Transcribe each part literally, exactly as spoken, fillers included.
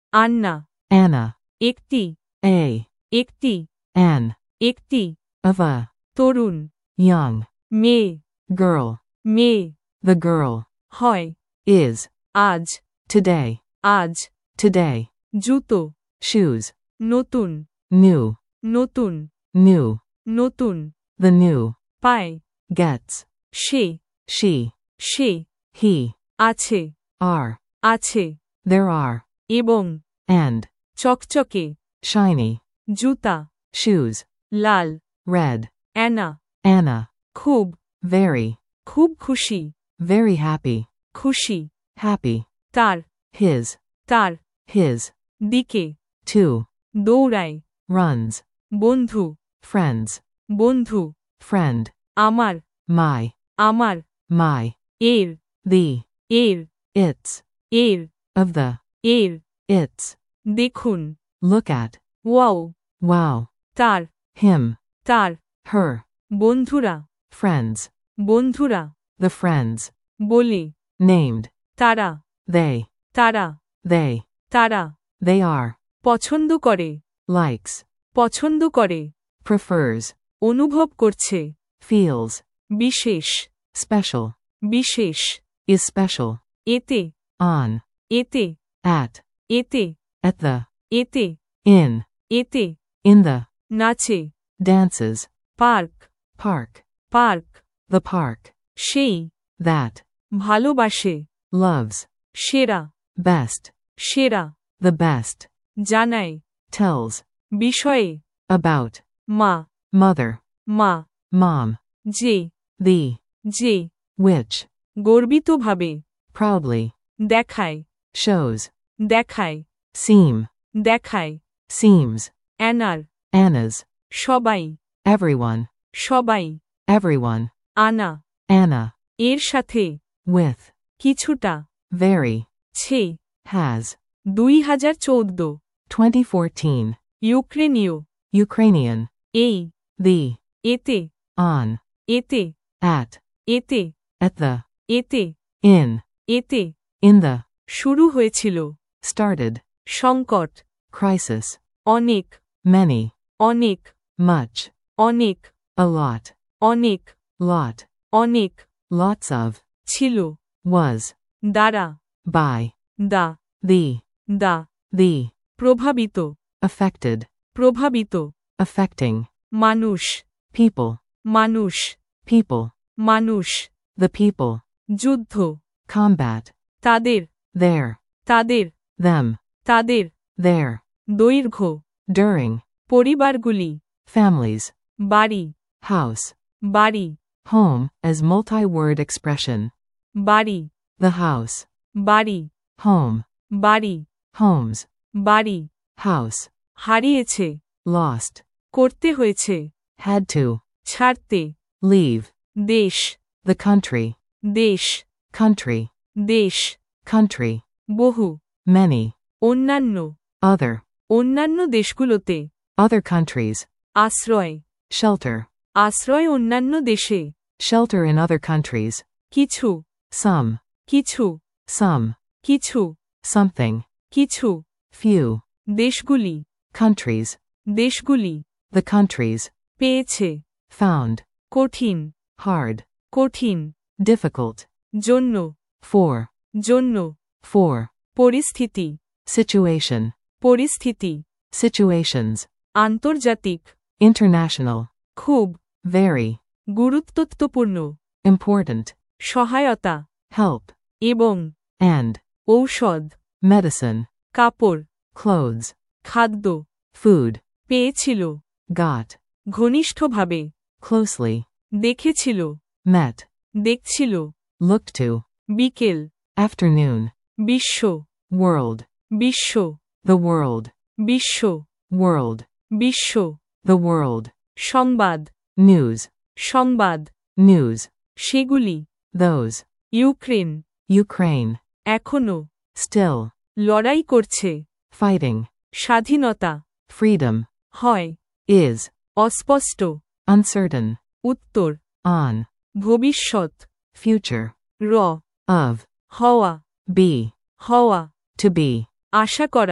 Anna, Anna, একটি, a, একটি, an, একটি, of a, তরুণ, young, মেয়ে, girl, মেয়ে, the girl, হয়, is, আজ, today, আজ, today, জুতো, shoes, নতুন, new, নতুন, new, নতুন, the new, পায়, gets, সে, she, সে, he, আছে, are, আছে, there are, এবং, and, চকচকে, shiny, জুতা, shoes, লাল, red, অ্যানা, Anna, খুব, very, খুব খুশি, very happy, খুশি, happy, তার, his, তার, his, দিকে, to, দৌড়ায়, runs, বন্ধু, friends, বন্ধু, friend, আমার, my, আমার, my, এর, the, এর, its, এর, of the, এর, its, দেখুন, look at, ওয়াও, wow, তার, him, তার, her, বন্ধুরা, friends, বন্ধুরা, the friends, বলে, named, তারা, they, তারা, they, তারা, they are, পছন্দ করে, likes, পছন্দ করে, prefers, অনুভব করছে, feels, বিশেষ, special, বিশেষ, is special, এতে, on, এতে, at, এতে, at the, এতে, in, এতে, in the, নাচে, dances, park, park, park, the park, সেই, that, ভালোবাসে, loves, সেরা, best, সেরা, the best, জানায়, tells, বিষয়ে, about, মা, mother, মা, mom, যে, the, যে, which, গর্বিতভাবে, proudly, দেখায়, shows, দেখায়, seem, দেখায়, seems, অ্যানার, Anna's, সবাই, everyone, সবাই, everyone, আনা, Anna, এর সাথে, with, কিছুটা, very, ছে, has, দুই হাজার চৌদ্দ, twenty fourteen, ইউক্রেনীয়, Ukrainian, এই, the, এতে, on, এতে, at, এতে, at the, এতে, in, এতে, in the, শুরু হয়েছিল, started, সংকট, crisis, অনেক, many, অনেক, much, অনেক, a lot, অনেক, lot, অনেক, lots of, ছিল, was, দ্বারা, by, the, the, the, the, প্রভাবিত, affected, প্রভাবিত, affecting, মানুষ, people, মানুষ, people, মানুষ, the people, যুদ্ধ, combat, তাদের, there, তাদের, them, তাদের, there, দৈর্ঘ্য, during, পরিবারগুলি, families, বাড়ি, house, বাড়ি, home as multi-word expression, বাড়ি, the house, বাড়ি, home, বাড়ি, homes, বাড়ি, house, হারিয়েছে, lost, করতে হয়েছে, had to, ছাড়তে, leave, দেশ, the country, দেশ, country, দেশ, country, বহু, many, অন্যান্য, other, অন্যান্য দেশগুলোতে, other countries, আশ্রয়, shelter, আশ্রয় অন্যান্য দেশে, shelter in other countries, কিছু, some, কিছু, some, কিছু, something, কিছু, few, দেশগুলি, countries, দেশগুলি, the countries, পেয়েছে, found, কঠিন, hard, কঠিন, difficult, জন্য, for, জন্য, for, পরিস্থিতি, situation, পরিস্থিতি, situations, আন্তর্জাতিক, international, খুব, very, গুরুত্বপূর্ণ, important, সহায়তা, help, এবং, and, ঔষধ, medicine, কাপড়, clothes, খাদ্য, food, পেয়েছিল, got, ঘনিষ্ঠভাবে, closely, দেখেছিল, met, দেখছিল, looked to, বিকেল, afternoon, বিশ্ব, world, বিশ্ব, the world, বিশ্ব, world, বিশ্ব, the world, সংবাদ, news, সংবাদ, news, সেগুলি, those, ইউক্রেন, Ukraine, এখনো, still, লড়াই করছে, fighting, স্বাধীনতা, freedom, হয়, is, অস্পষ্ট, uncertain, উত্তর, on, ভবিষ্যৎ, future, র, of, হওয়া, be, হওয়া, to be, আশা করা,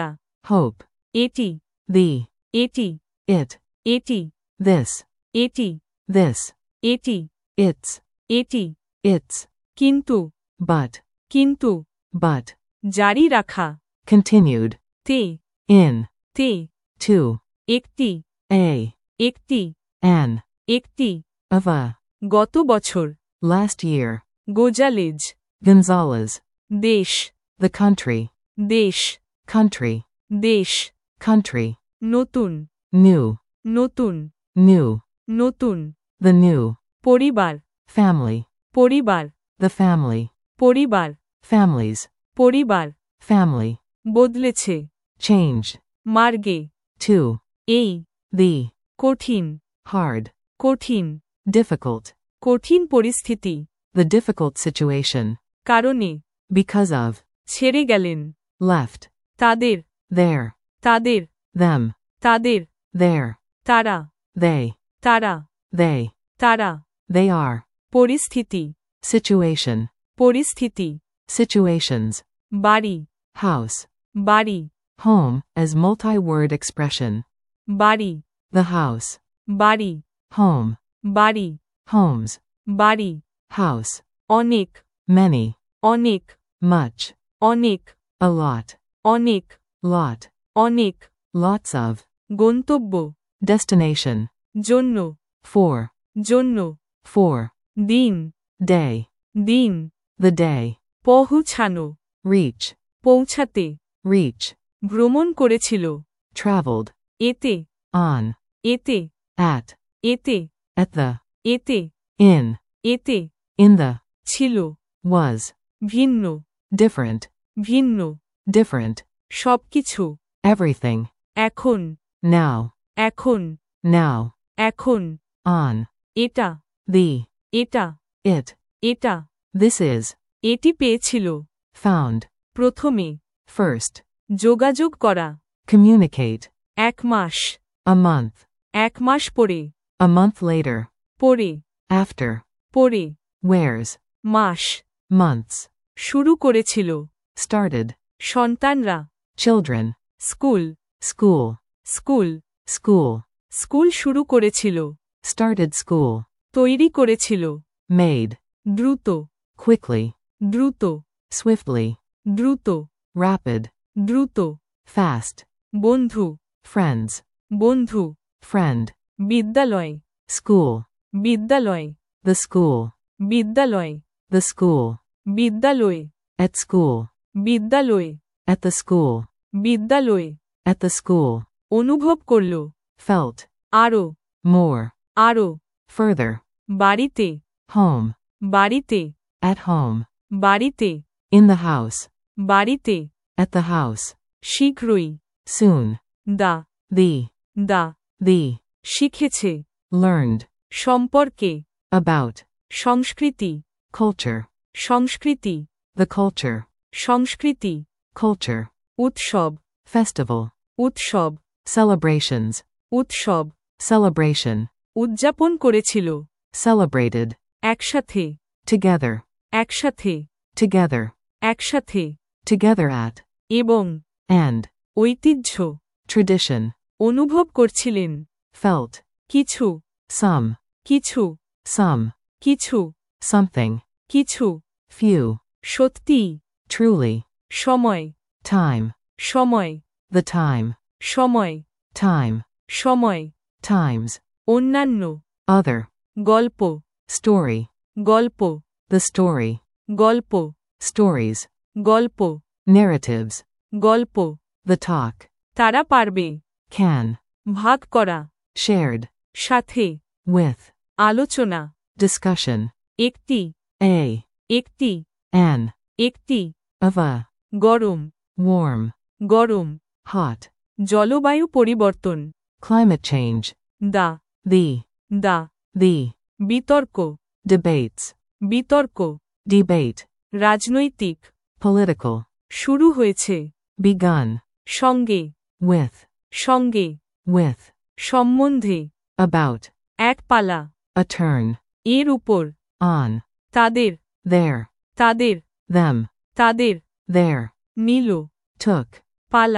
hope, এটি the, এটি it, এটি this, এটি this, এটি its, এটি its, কিন্তু but, কিন্তু but, জারি রাখা continued, তে in, তে to, একটি a, একটি an, একটি of a, গত বছর last year, গোজালেজ Gonzalez, দেশ the country, দেশ country, দেশ country, নতুন new, নতুন new, নতুন the new, পরিবার family, পরিবার the family, পরিবার families, পরিবার family, বদলেছে change, মার্গে to, এই the, কঠিন hard, কঠিন difficult, কঠিন পরিস্থিতি the difficult situation, কারণে because of, ছেড়ে গেলেন left, তাদের there, তাদের them, তাদের there, তারা they, তারা they, তারা they are, পরিস্থিতি situation, পরিস্থিতি situations, বাড়ি house, বাড়ি home as multi-word expression, বাড়ি the house, বাড়ি home, বাড়ি homes, বাড়ি house, অনেক many, অনেক much, অনেক a lot, অনেক lot, অনেক lots of, গন্তব্য destination, জন্য for, জন্য for, দিন day, দিন the day, পৌঁছানো reach, পৌঁছাতে reach, ভ্রমণ করেছিল traveled, এতে on, এতে at, এতে at the, এতে in, এতে in the, ছিল was, ভিন্ন different, ভিন্ন different, সবকিছু everything, এখন now, এখন now, এখন on, এটা the, এটা it, এটা this is, এটি পেয়েছিল found, প্রথমে first, যোগাযোগ করা communicate, এক মাস a month, এক মাস পরে a month later, পরে after, পরে wears, মাস months, শুরু করেছিল started, সন্তানরা children, school school, school school, school শুরু করেছিল started school, তৈরি করেছিল made, দ্রুত quickly, দ্রুত swiftly, দ্রুত rapid, দ্রুত fast, বন্ধু friends, বন্ধু friend, বিদ্যালয় school, বিদ্যালয় the school, বিদ্যালয় the school, বিদ্যালয় at school, বিদ্যালয় at the school, বিদ্যালয় at the school, অনুভব করল felt, আরও more, আরও further, বাড়িতে home, বাড়িতে at home, বাড়িতে in the house, বাড়িতে at the house, শীঘ্রই soon, the the, the the, শিখেছে learned, সম্পর্কে about, সংস্কৃতি culture, সংস্কৃতি the culture, সংস্কৃতি culture, উৎসব festival, উৎসব celebrations, উৎসব celebration, উদযাপন করেছিল celebrated, একসাথে together, একসাথে together, একসাথে together at, এবং and, ঐতিহ্য tradition, অনুভব করছিলেন felt, কিছু some, কিছু some, কিছু something, কিছু few, সত্যি truly, সময় time, সময় the time, সময় time, সময় times, অন্যান্য other, গল্প story, গল্প the story, গল্প stories, গল্প narratives, গল্প the talk, তারা পারবে can, ভাগ করা shared, সাথে with, আলোচনা discussion, একটি a, একটি an, একটি of a, গরম warm, গরম hot, জলবায়ু পরিবর্তন climate change, the the, the the, বিতর্ক debates, বিতর্ক debate, রাজনৈতিক political, শুরু হয়েছে begun, সঙ্গে with, সঙ্গে with, সম্বন্ধে about, এক পালা a turn, এর উপর on, তাদের there, তাদের them, তাদের there, নিল took, পালা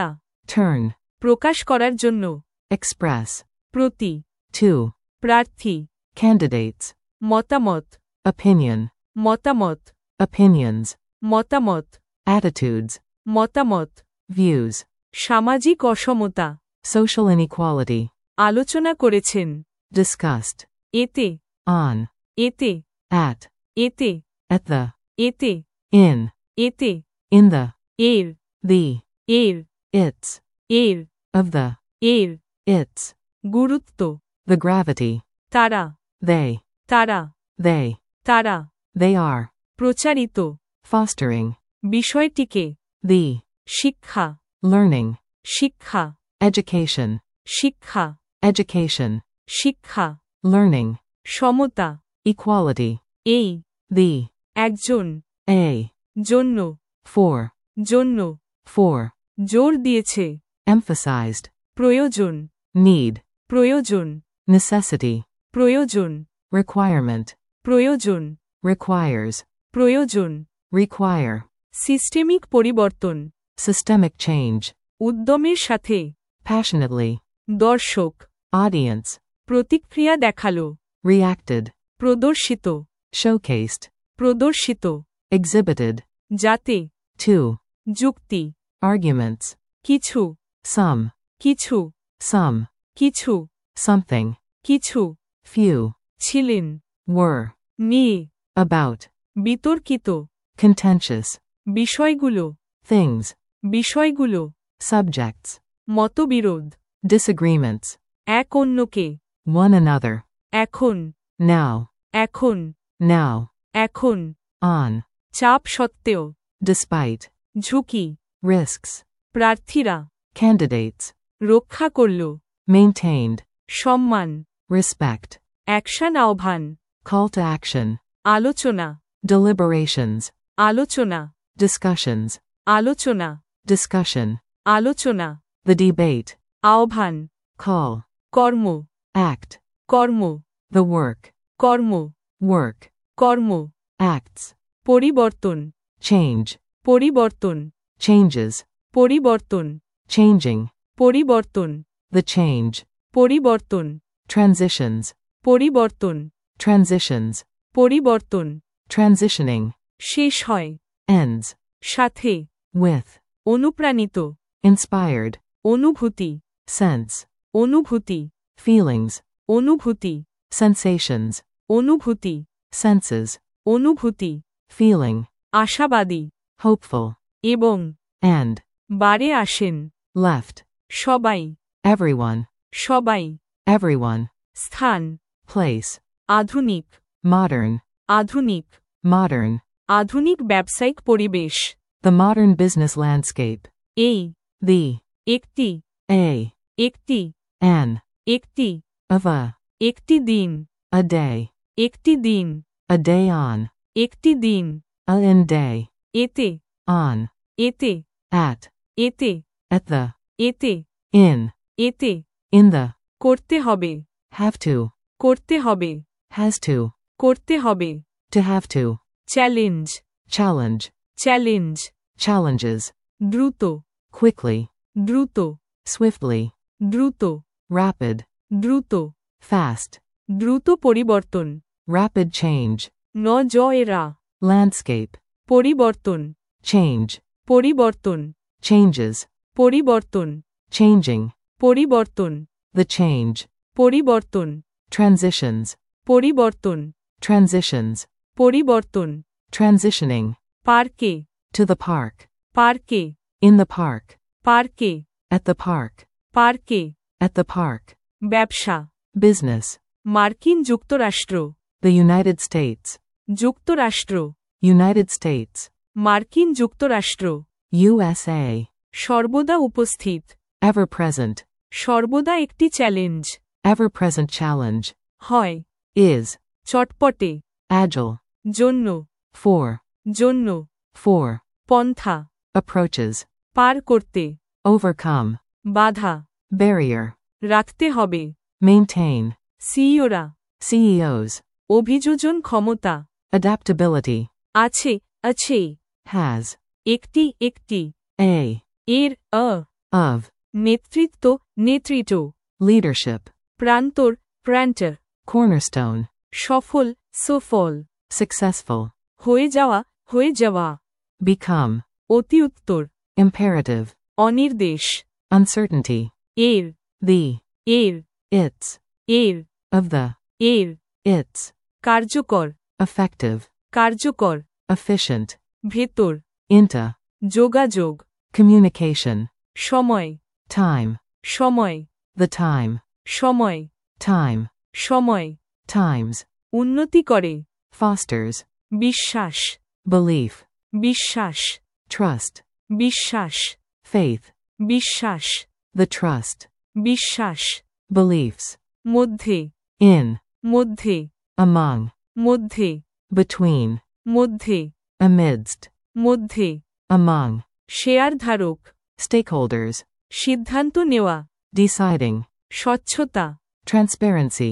turn, প্রকাশ করার জন্য, express, প্রতি, to, প্রার্থী, candidates, মতামত, opinion, মতামত, opinions, মতামত, attitudes, মতামত, views, সামাজিক অসমতা, social inequality, আলোচনা করেছেন, discussed, এতে, on, এতে, at, এতে, at the, এতে, in, এতে, in the, এর, the, এর, its, এর, of the, এর, its, গুরুত্ব, the gravity, তারা, they, তারা, they, তারা, they are, প্রচারিত, fostering, বিষয়টিকে, the, শিক্ষা, learning, শিক্ষা, education, শিক্ষা, education, শিক্ষা, learning, সমতা, equality, এই, the, একজন, a, জন্য, for, জন্য, for, জোর দিয়েছে, emphasized, প্রয়োজন, need, প্রয়োজন, necessity, প্রয়োজন, requirement, প্রয়োজন, requires, প্রয়োজন, require, সিস্টেমিক পরিবর্তন, systemic change, উদ্যমের সাথে, passionately, দর্শক, audience, প্রতিক্রিয়া দেখালো, reacted, প্রদর্শিত, showcased, প্রদর্শিত, exhibited, যাতে, to, যুক্তি, arguments, কিছু, some, কিছু, some, কিছু, something, কিছু, few, ছিলেন, were, নিয়ে, about, বিতর্কিত, contentious, বিষয়গুলো, things, বিষয়গুলো, subjects, মতবিরোধ, disagreements, এক অন্যকে, one another, এখন, now, এখন, now, এখন, on, চাপ সত্ত্বেও, despite, ঝুঁকি, risks, প্রার্থীরা, candidates, রক্ষা করল, maintained, সম্মান, respect, অ্যাকশন আহ্বান, call to action, আলোচনা, deliberations, আলোচনা, discussions, আলোচনা, discussion, আলোচনা, the debate, আহ্বান, call, কর্ম, act, কর্ম, the work, কর্ম, work, কর্ম, acts, পরিবর্তন, change, পরিবর্তন, changes, পরিবর্তন, changing, পরিবর্তন, the change, পরিবর্তন, transitions, পরিবর্তন, transitions, পরিবর্তন, transitioning, শেষ হয়, ends, সাথে, with, অনুপ্রাণিত, inspired, অনুভূতি, sense, অনুভূতি, feelings, অনুভূতি, sensations, অনুভূতি, senses, অনুভূতি, feeling, আশাবাদী, hopeful, এবং, and, বারে আসেন, left, সবাই, everyone, সবাই, everyone, স্থান, place, আধুনিক, modern, আধুনিক, modern, আধুনিক ব্যবসায়িক পরিবেশ, the modern business landscape, এই, the, একটি, a, একটি, an, একটি, of a, একটি দিন, a day, একটি দিন, a day on, একটি দিন, a in day, এতে, on, এতে, at, এতে, at the, এতে, in, এতে, in the, করতে হবে, have to, করতে হবে, has to, করতে হবে, to have to, challenge, challenge, challenge, challenges, দ্রুত, quickly, দ্রুত, swiftly, দ্রুত, rapid, দ্রুত, fast, দ্রুত পরিবর্তন, rapid change, ন জ এরা, landscape, পরিবর্তন, change, পরিবর্তন, changes, পরিবর্তন, changing, পরিবর্তন, the change, পরিবর্তন, transitions, পরিবর্তন, transitions, পরিবর্তন, transitioning, পার্কে, to the park, পার্কে, in the park, পার্কে, at the park, পার্কে, at the park, ব্যবসা, business, মার্কিন যুক্তরাষ্ট্র, the United States, যুক্তরাষ্ট্র, United States, মার্কিন যুক্তরাষ্ট্র, U S A, সর্বদা উপস্থিত, ever present, সর্বদা একটি চ্যালেঞ্জ, ever present challenge, হয়, is, চটপটে, agile, জন্য, for, জন্য, for, পন্থা, approaches, পার করতে, overcome, বাধা, barrier, রাখতে হবে, maintain, সিইওরা, C E Os, অভিযোজন ক্ষমতা, adaptability, আছে, আছে, has, একটি, একটি, a, এর, অ, of, নেতৃত্ব, নেতৃত্ব। leadership, প্রান্তর, প্রান্তর। cornerstone, সফল, সফল। successful, হয়ে যাওয়া, হয়ে যাওয়া। become, অতি উত্তর, imperative, অনির্দেশ। uncertainty, এর, the, এর, its, এর, of the, এর। its, কার্যকর, effective, কার্যকর। efficient, ভেতর, into, যোগাযোগ। communication, সময়, time, সময়, the time, সময়, time, সময়। times, উন্নতি করে, fosters, বিশ্বাস, belief, বিশ্বাস, trust, বিশ্বাস, faith, বিশ্বাস, the trust, বিশ্বাস। beliefs, মধ্যে, in, মধ্যে, among, মধ্যে, between, মধ্যে, amidst, মধ্যে। among, শেয়ারধারক, stakeholders, সিদ্ধান্ত নেওয়া, deciding, স্বচ্ছতা। transparency,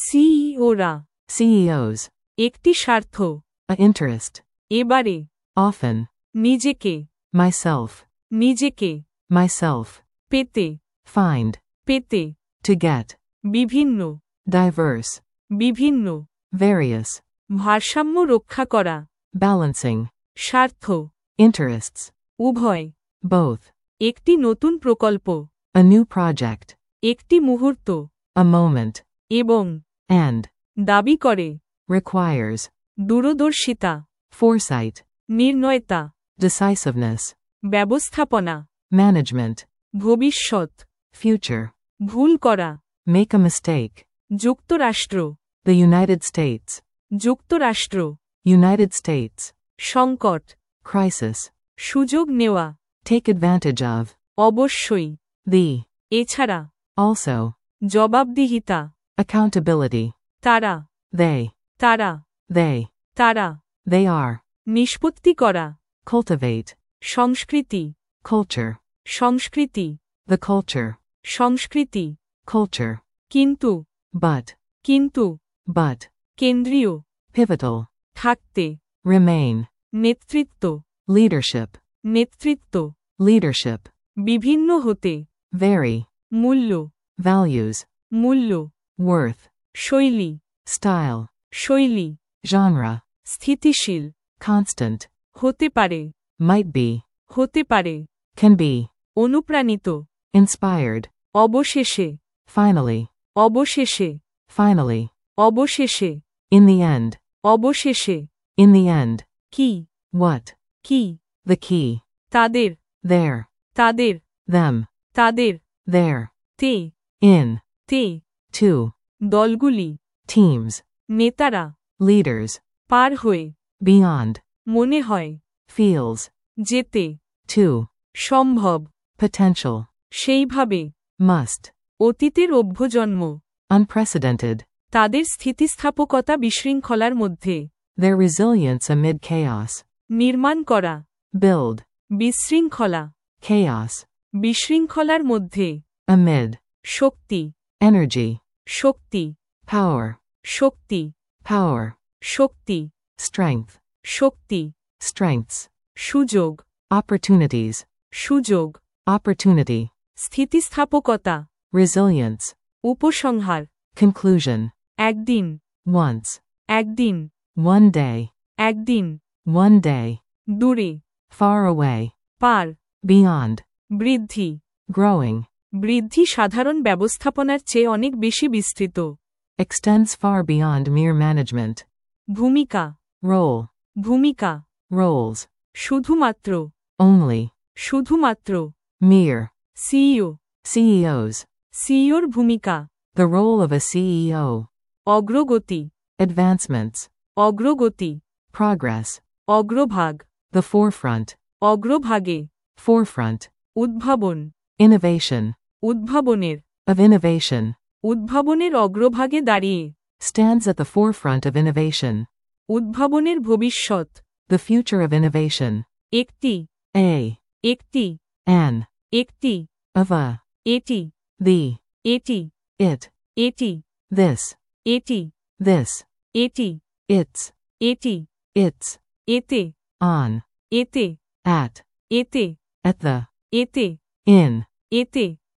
সিইওরা, C E Os, একটি স্বার্থ। a interest, এবারে, often, নিজেকে, myself, নিজেকে, myself, পেতে, find, পেতে। to get, বিভিন্ন, diverse, বিভিন্ন। various, ভারসাম্য রক্ষা করা, balancing, স্বার্থ। interests, উভয়। both, একটি নতুন প্রকল্প, a new project, একটি মুহূর্ত, a moment, এবং and, দাবি করে, requires, দূরদর্শিতা, foresight, নির্ণয়তা, decisiveness, ব্যবস্থাপনা, management, ভবিষ্যৎ, future, ভুল করা। make a mistake, যুক্তরাষ্ট্র, the United States, যুক্তরাষ্ট্র। United States, সংকট, crisis, সুযোগ নেওয়া, take advantage of, অবশ্যই। the, এছাড়া, also, জবাবদিহিতা, accountability, তারা, they, তারা, they, তারা। they are, নিষ্পত্তি করা, cultivate, সংস্কৃতি, culture, সংস্কৃতি, the culture, সংস্কৃতি। culture, কিন্তু, but, কিন্তু, but, কেন্দ্রীয়, pivotal, থাকতে, remain, নেতৃত্ব, leadership, নেতৃত্ব। leadership, বিভিন্ন হতে, vary, মূল্য, values, মূল্য। worth, শৈলী, style, শৈলী। genre, স্থিতিশীল, constant, হতে পারে, might be, হতে পারে। can be, অনুপ্রাণিত, inspired, অবশেষে, finally, অবশেষে, finally, অবশেষে, in the end, অবশেষে। in the end, কি, what, কি। the key, তাদের, there, তাদের, them, তাদের। there, তে, in, তে। to, দলগুলি, teams, নেতারা, leaders, পার হয়ে, beyond, মনে হয়, feels, যেতে, to, সম্ভব, potential, সেইভাবে। must, অতীতের অভ্যজন্ম, unprecedented, তাদের স্থিতিস্থাপকতা বিশৃঙ্খলার মধ্যে, their resilience amid chaos, নির্মাণ করা, build, বিশৃঙ্খলা, chaos, বিশৃঙ্খলার মধ্যে, amid, শক্তি, energy, শক্তি, power, শক্তি, power, শক্তি, strength, শক্তি। strengths, সুযোগ, opportunities, সুযোগ, opportunity, স্থিতিস্থাপকতা, resilience, উপসংহার, conclusion, একদিন, once, একদিন, one day, একদিন, one day, দূরে, far away, পার, beyond, বৃদ্ধি। growing, বৃদ্ধি সাধারণ ব্যবস্থাপনার চেয়ে অনেক বেশি বিস্তৃত। extends far beyond mere management, ভূমিকা, role, ভূমিকা, roles, শুধুমাত্র, only, শুধুমাত্র। mere, CEO, C E Os, সিইওর ভূমিকা, the role of a C E O, অগ্রগতি, advancements, অগ্রগতি, progress, অগ্রভাগ, the forefront, অগ্রভাগে, forefront, উদ্ভাবন, innovation, উদ্ভাবনের, of innovation, উদ্ভাবনের অগ্রভাগে দাঁড়িয়ে, stands at the forefront of innovation, উদ্ভাবনের ভবিষ্যৎ, the future of innovation, একটি, a, একটি, an, একটি, of a, এটি, the, এটি, it, এটি, this, এটি, this, এটি, its, এটি, its, এতে, on, এতে, at, এতে, at the, এতে, in, এতে,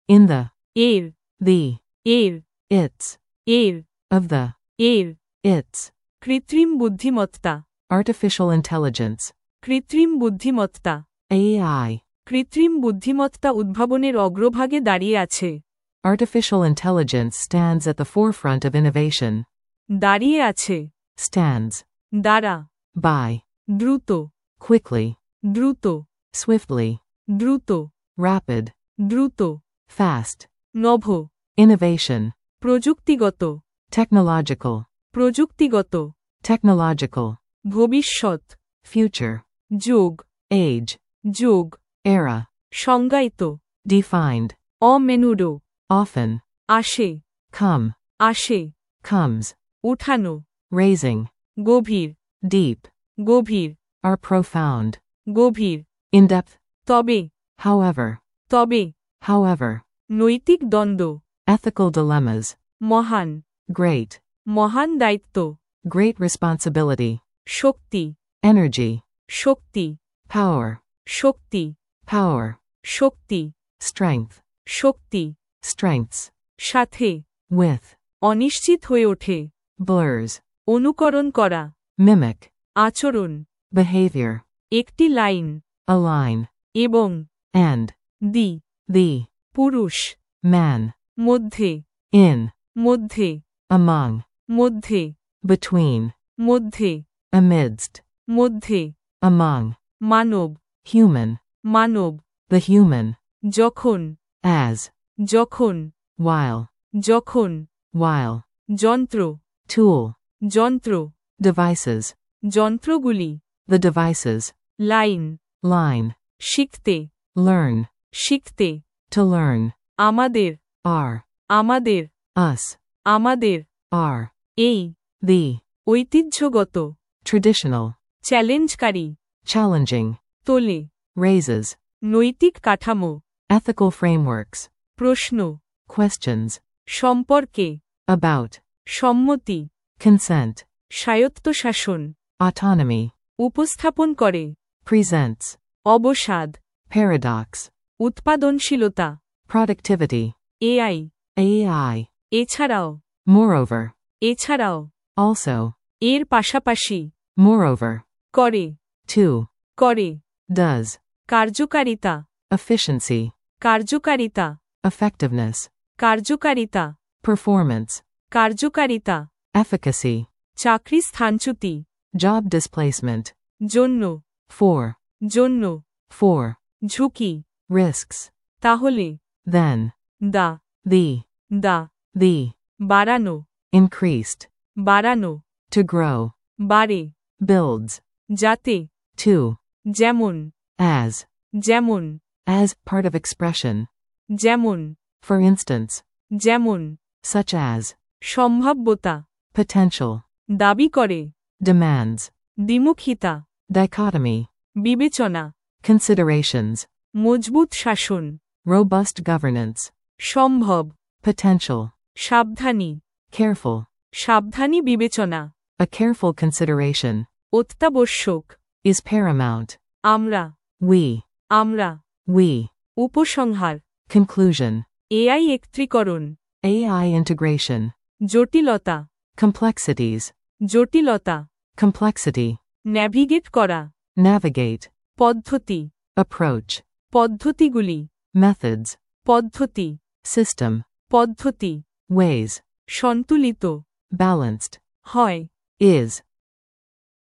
In the. এর, The. এর, Its. এর, Of the. এর, Its. কৃত্রিম বুদ্ধিমত্তা, Artificial intelligence. কৃত্রিম বুদ্ধিমত্তা, A I. কৃত্রিম বুদ্ধিমত্তা উদ্ভাবনের অগ্রভাগে দাঁড়িয়ে আছে, Artificial intelligence stands at the forefront of innovation. দাঁড়িয়ে আছে, Stands. দ্বারা, By. দ্রুত, Quickly. দ্রুত, Swiftly. দ্রুত, Rapid. দ্রুত, Fast. নভ, Innovation. প্রযুক্তিগত, Technological. প্রযুক্তিগত, Technological. ভবিষ্যৎ, Future. যুগ, Age. যুগ, Era. সংজ্ঞায়িত, Defined. অমেনুডো, Often. আসে, Come. আসে, Comes. উঠানো, Raising. গভীর, Deep. গভীর, Are profound. গভীর, In depth. তবে, However. তবে, However. নৈতিক দ্বন্দ্ব, Ethical dilemmas. মহান, Great. মহান দায়িত্ব, Great responsibility. শক্তি, Energy. শক্তি, Power. শক্তি, Power. শক্তি, Strength. শক্তি, Strengths. সাথে, With. অনিশ্চিত হয়ে ওঠে, Blurs. অনুকরণ করা, Mimic. আচরণ, Behavior. একটি লাইন, A line. এবং, And. The, The. পুরুষ, Man. মধ্যে, In. মধ্যে, Among. মধ্যে, Between. মধ্যে, Amidst. মধ্যে, Among. মানব, Human. মানব, The human. যখন, As. যখন, While. যখন, While. যন্ত্র, Tool. যন্ত্র, Devices. যন্ত্রগুলি, The devices. Line, Line. শিখতে, Learn. শিখতে, To learn. আমাদের, Are. আমাদের, Us. আমাদের, Are. এই, The. ঐতিহ্যগত, Traditional. চ্যালেঞ্জকারী, Challenging. তোলে, Raises. নৈতিক কাঠামো, Ethical frameworks. প্রশ্ন, Questions. সম্পর্কে, About. সম্মতি, Consent. স্বায়ত্তশাসন, Autonomy. উপস্থাপন করে, Presents. অবসাদ, Paradox. উৎপাদনশীলতা, Productivity. AI, A I. এছাড়াও, Moreover. এছাড়াও, Also. এর পাশাপাশি, Moreover. করে, To. করে, Does. কার্যকারিতা, Efficiency. কার্যকারিতা, Effectiveness. কার্যকারিতা, Performance. কার্যকারিতা, Efficacy. চাকরি স্থানচ্যুতি, Job displacement. জন্য, For. জন্য, For. ঝুঁকি, Risks. তাহলে, Then. The, The. The, The. বাড়ানো, Increased. বাড়ানো, To grow. বাড়ে, Builds. যাতে, To. যেমন, As. যেমন, As. Part of expression. যেমন, For instance. যেমন, Such as. সম্ভাব্যতা, Potential. দাবি করে, Demands. দ্বিমুখিতা, Dichotomy. বিবেচনা, Considerations. মজবুত শাসন, Robust governance. সম্ভব, Potential. সাবধানী, Careful. সাবধানী বিবেচনা, A careful consideration. অত্যাবশ্যক, Is paramount. আমরা, We. আমরা, We. উপসংহার, Conclusion. এআই একত্রীকরণ, A I integration. জটিলতা, Complexities. জটিলতা, Complexity. ন্যাভিগেট করা, Navigate. পদ্ধতি, Approach. পদ্ধতিগুলি, Methods. পদ্ধতি, System. পদ্ধতি, Ways. সন্তুলিত, Balanced. হয়, Is.